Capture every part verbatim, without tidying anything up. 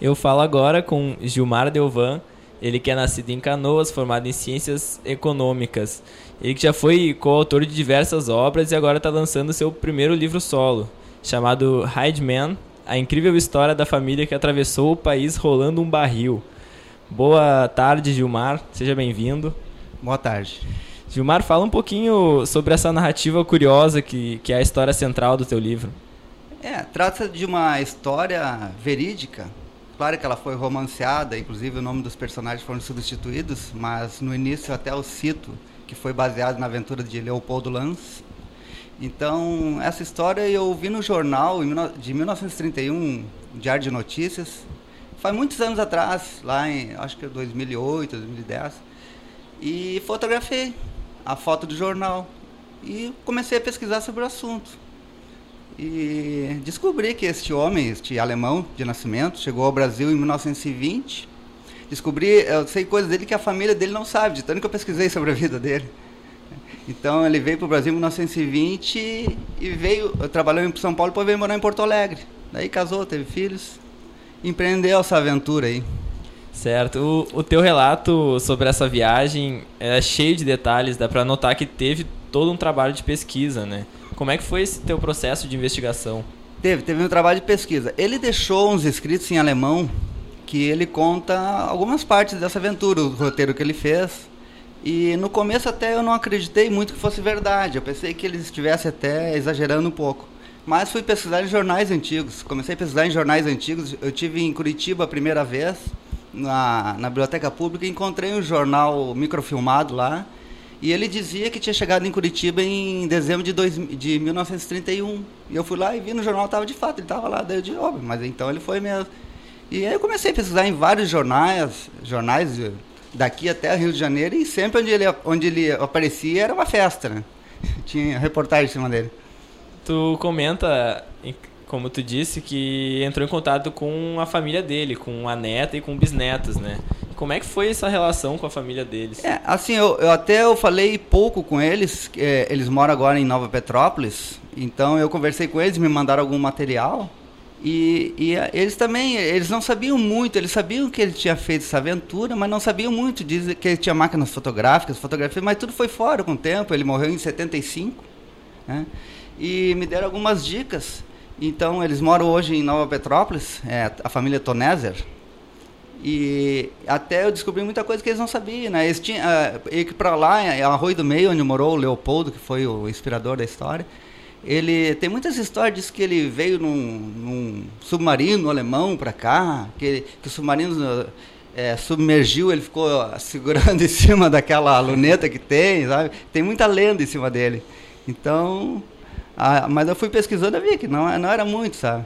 Eu falo agora com Gilmar Delvan, ele que é nascido em Canoas, formado em Ciências Econômicas. Ele que já foi coautor de diversas obras e agora está lançando seu primeiro livro solo, chamado Hyde Man, a incrível história da família que atravessou o país rolando um barril. Boa tarde, Gilmar, seja bem-vindo. Boa tarde. Gilmar, fala um pouquinho sobre essa narrativa curiosa que, que é a história central do teu livro. É, trata-se de uma história verídica. Claro que ela foi romanceada, inclusive o nome dos personagens foram substituídos, mas no início até eu cito que foi baseado na aventura de Leopoldo Lance. Então, essa história eu vi no jornal de mil novecentos e trinta e um, Diário de Notícias, faz muitos anos atrás, lá em, acho que dois mil e oito, dois mil e dez, e fotografei a foto do jornal e comecei a pesquisar sobre o assunto. E descobri que este homem, este alemão de nascimento, chegou ao Brasil em mil novecentos e vinte. Descobri, eu sei coisas dele que a família dele não sabe, de tanto que eu pesquisei sobre a vida dele. Então ele veio para o Brasil em mil novecentos e vinte e veio, trabalhou em São Paulo e depois veio morar em Porto Alegre. Daí casou, teve filhos, empreendeu essa aventura aí. Certo. O, o teu relato sobre essa viagem é cheio de detalhes, dá para notar que teve todo um trabalho de pesquisa, né? Como é que foi esse teu processo de investigação? Teve, teve um trabalho de pesquisa. Ele deixou uns escritos em alemão que ele conta algumas partes dessa aventura, o roteiro que ele fez. E no começo até eu não acreditei muito que fosse verdade. Eu pensei que ele estivesse até exagerando um pouco. Mas fui pesquisar em jornais antigos. Comecei a pesquisar em jornais antigos. Eu estive em Curitiba a primeira vez, na, na biblioteca pública, e encontrei um jornal microfilmado lá. E ele dizia que tinha chegado em Curitiba em dezembro de, dois, de mil novecentos e trinta e um. E eu fui lá e vi no jornal, estava de fato, ele estava lá. Daí eu disse, oh, mas então ele foi mesmo. E aí eu comecei a pesquisar em vários jornais, jornais daqui até Rio de Janeiro, e sempre onde ele, onde ele aparecia era uma festa, né? Tinha reportagem em cima dele. Tu comenta, como tu disse, que entrou em contato com a família dele, com a neta e com bisnetos, né? Como é que foi essa relação com a família deles? É, assim, eu, eu até eu falei pouco com eles, é, eles moram agora em Nova Petrópolis, então eu conversei com eles, me mandaram algum material, e, e eles também, eles não sabiam muito, eles sabiam que ele tinha feito essa aventura, mas não sabiam muito, dizem que ele tinha máquinas fotográficas, fotografias, mas tudo foi fora com o tempo, ele morreu em setenta e cinco, né? E me deram algumas dicas. Então eles moram hoje em Nova Petrópolis, é, a família Toneser. E até eu descobri muita coisa que eles não sabiam, né? Eles tinham, uh, para lá, em Arroio do Meio, onde morou o Leopoldo, que foi o inspirador da história, ele tem muitas histórias, diz que ele veio num, num submarino alemão para cá, que, ele, que o submarino é, submergiu, ele ficou segurando em cima daquela luneta que tem, sabe? Tem muita lenda em cima dele. Então, ah, mas eu fui pesquisando e vi que não, não era muito, sabe?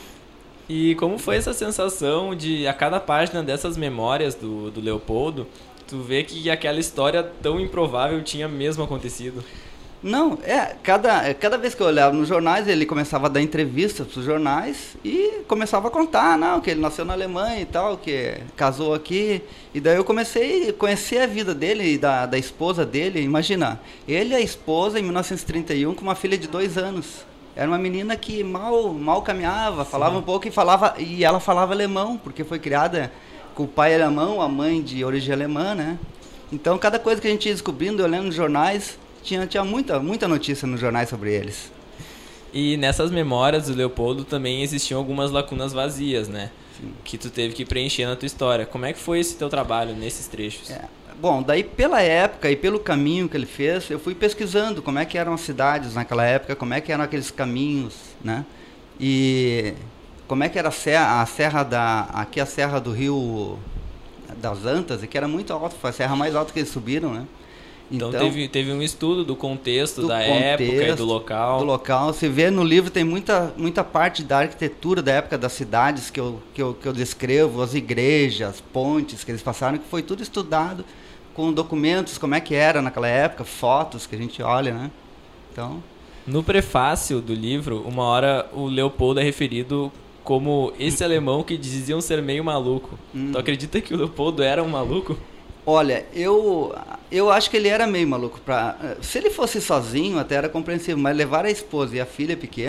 E como foi essa sensação de, a cada página dessas memórias do, do Leopoldo, tu vê que aquela história tão improvável tinha mesmo acontecido? Não, é, cada, cada vez que eu olhava nos jornais, ele começava a dar entrevistas para os jornais e começava a contar, não, que ele nasceu na Alemanha e tal, que casou aqui. E daí eu comecei a conhecer a vida dele e da, da esposa dele. Imagina, ele e a esposa em mil novecentos e trinta e um com uma filha de dois anos. Era uma menina que mal, mal caminhava, falava Sim. um pouco e falava, e ela falava alemão, porque foi criada com o pai alemão, a mãe de origem alemã, né? Então, cada coisa que a gente ia descobrindo, eu lendo nos jornais, tinha, tinha muita, muita notícia nos jornais sobre eles. E nessas memórias do Leopoldo também existiam algumas lacunas vazias, né? Sim. Que tu teve que preencher na tua história. Como é que foi esse teu trabalho nesses trechos? É. Bom, daí pela época e pelo caminho que ele fez, eu fui pesquisando como é que eram as cidades naquela época, como é que eram aqueles caminhos, né? E como é que era a serra, a serra da, aqui a serra do Rio das Antas, que era muito alta, foi a serra mais alta que eles subiram, né? Então, então teve, teve um estudo do contexto, do da contexto, época e do local. Do local. Se vê no livro, tem muita, muita parte da arquitetura da época das cidades que eu, que, eu, que eu descrevo, as igrejas, as pontes que eles passaram, que foi tudo estudado com documentos, como é que era naquela época, fotos que a gente olha, né? Então... No prefácio do livro, uma hora o Leopoldo é referido como esse alemão que diziam ser meio maluco. Hum. Tu acredita que o Leopoldo era um maluco? Olha, eu, eu acho que ele era meio maluco. Pra, se ele fosse sozinho, até era compreensível, mas levar a esposa e a filha pequena,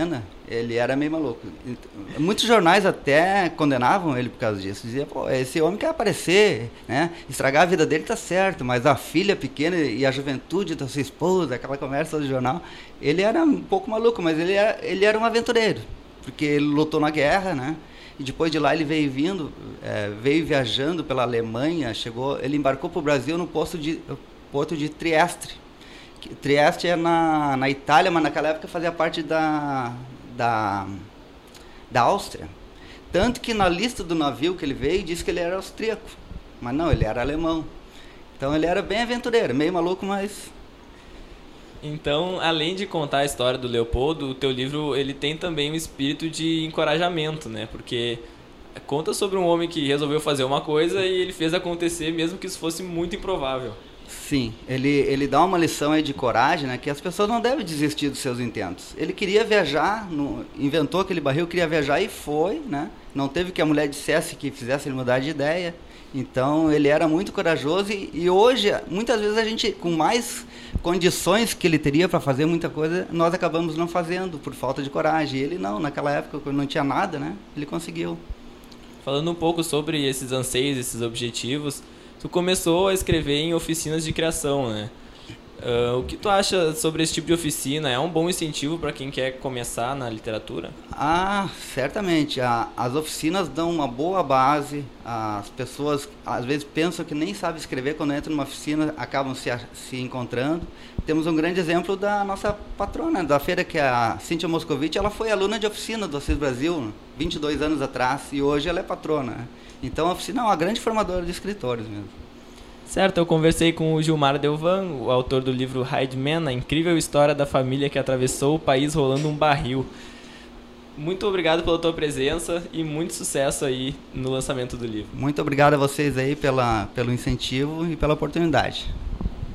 Ele era meio maluco. Muitos jornais até condenavam ele por causa disso. Diziam, pô, esse homem quer aparecer, né? Estragar a vida dele tá certo, mas a filha pequena e a juventude da sua esposa, aquela conversa do jornal, ele era um pouco maluco, mas ele era, ele era um aventureiro, porque ele lutou na guerra, né? E depois de lá ele veio vindo, é, veio viajando pela Alemanha, chegou, ele embarcou para o Brasil no posto de, porto de Trieste. Trieste é na, na Itália, mas naquela época fazia parte da... Da, da Áustria. Tanto que na lista do navio que ele veio, disse que ele era austríaco. Mas não, ele era alemão. Então ele era bem aventureiro, meio maluco, mas... Então, além de contar a história do Leopoldo, o teu livro ele tem também um espírito de encorajamento, né? Porque conta sobre um homem que resolveu fazer uma coisa e ele fez acontecer, mesmo que isso fosse muito improvável. Sim, ele, ele dá uma lição aí de coragem, né, que as pessoas não devem desistir dos seus intentos. Ele queria viajar, no, inventou aquele barril, queria viajar e foi, né? Não teve que a mulher dissesse que fizesse ele mudar de ideia. Então ele era muito corajoso e, e hoje, muitas vezes a gente, com mais condições que ele teria para fazer muita coisa, nós acabamos não fazendo por falta de coragem. E ele não, naquela época, quando não tinha nada, né, ele conseguiu. Falando um pouco sobre esses anseios, esses objetivos, tu começou a escrever em oficinas de criação, né? Uh, o que tu acha sobre esse tipo de oficina? É um bom incentivo para quem quer começar na literatura? Ah, certamente. A, as oficinas dão uma boa base. As pessoas, às vezes, pensam que nem sabem escrever. Quando entram numa oficina, acabam se, se encontrando. Temos um grande exemplo da nossa patrona da feira, que é a Cíntia Moscovitch. Ela foi aluna de oficina do Assis Brasil, vinte e dois anos atrás, e hoje ela é patrona. Então a oficina é uma grande formadora de escritores mesmo. Certo, eu conversei com o Gilmar Delvan, o autor do livro Hyde Man, a incrível história da família que atravessou o país rolando um barril. Muito obrigado pela tua presença e muito sucesso aí no lançamento do livro. Muito obrigado a vocês aí pela, pelo incentivo e pela oportunidade.